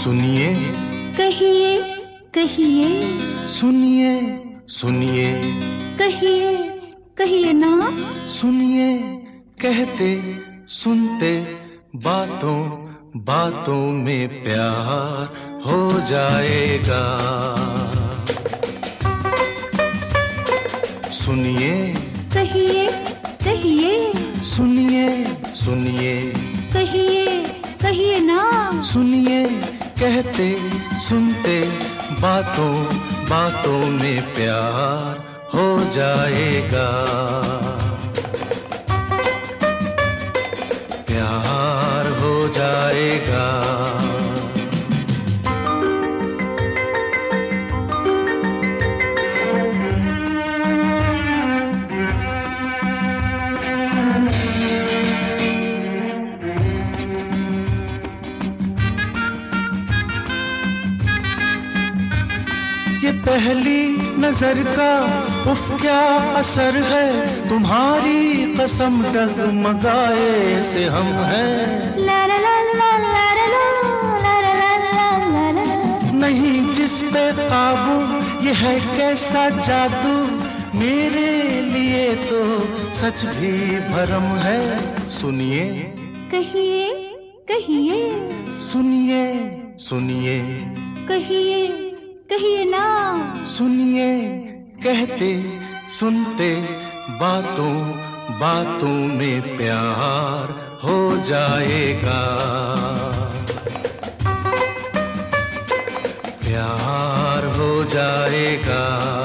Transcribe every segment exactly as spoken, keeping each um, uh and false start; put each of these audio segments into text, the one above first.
सुनिए कहिए कहिए सुनिए सुनिए कहिए कहिए ना सुनिए कहते सुनते बातों बातों में प्यार हो जाएगा। सुनिए कहिए कहिए सुनिए सुनिए कहिए कहिए ना सुनिए कहते सुनते बातों बातों में प्यार हो जाएगा। प्यार हो जाएगा। ये पहली नजर का उफ क्या असर है, तुम्हारी कसम डगमगाए से हम हैं। ला ला ला ला ला ला ला ला ला ला ला। नहीं जिस पे काबू ये है कैसा जादू, मेरे लिए तो सच भी भरम है। सुनिए कहिए कहिए सुनिए सुनिए कहिए कहिए ना सुनिए कहते सुनते बातों बातों में प्यार हो जाएगा। प्यार हो जाएगा।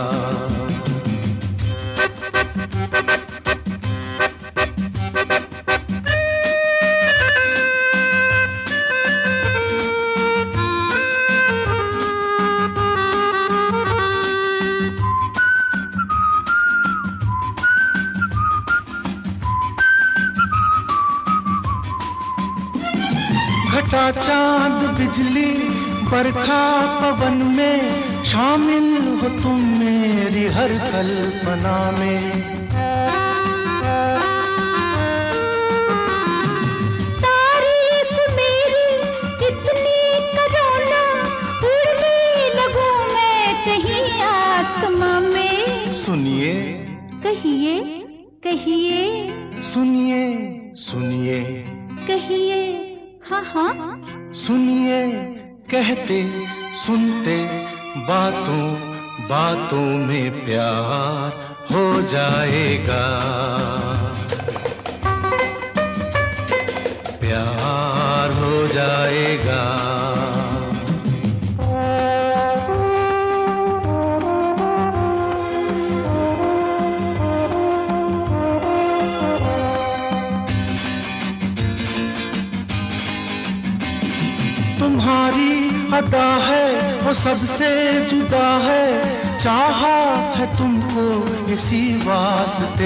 घटा चांद बिजली बरखा पवन में, शामिल हो तुम मेरी हर कल्पना में। तारीफ मेरी कितनी करो ना, उड़ने लगूं मैं कहीं आसमां में। सुनिए कहिए कहिए सुनिए सुनिए कहिए हाँ हाँ सुनिए कहते सुनते बातों बातों में प्यार हो जाएगा। प्यार हो जाएगा। तुम्हारी अदा है वो सबसे जुदा है, चाहा है तुमको इसी वास्ते।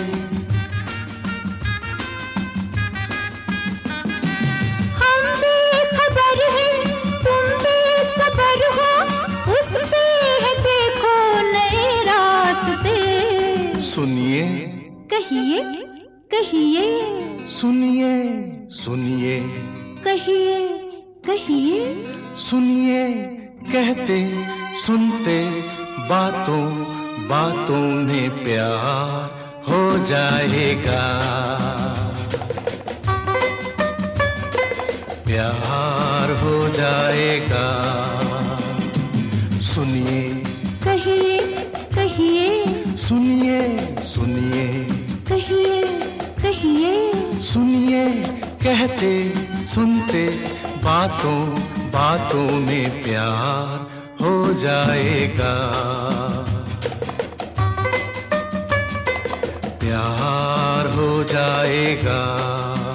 हम बेखबर हैं तुम बेसबर हो, उस पे है देखो नए रास्ते। सुनिए कहिए कहिए सुनिए सुनिए कहिए कहिए सुनिए कहते सुनते बातों बातों में प्यार हो जाएगा। प्यार हो जाएगा। सुनिए कहिए कहिए सुनिए सुनिए कहिए कहिए सुनिए कहते सुनते बातों बातों में प्यार हो जाएगा। प्यार हो जाएगा।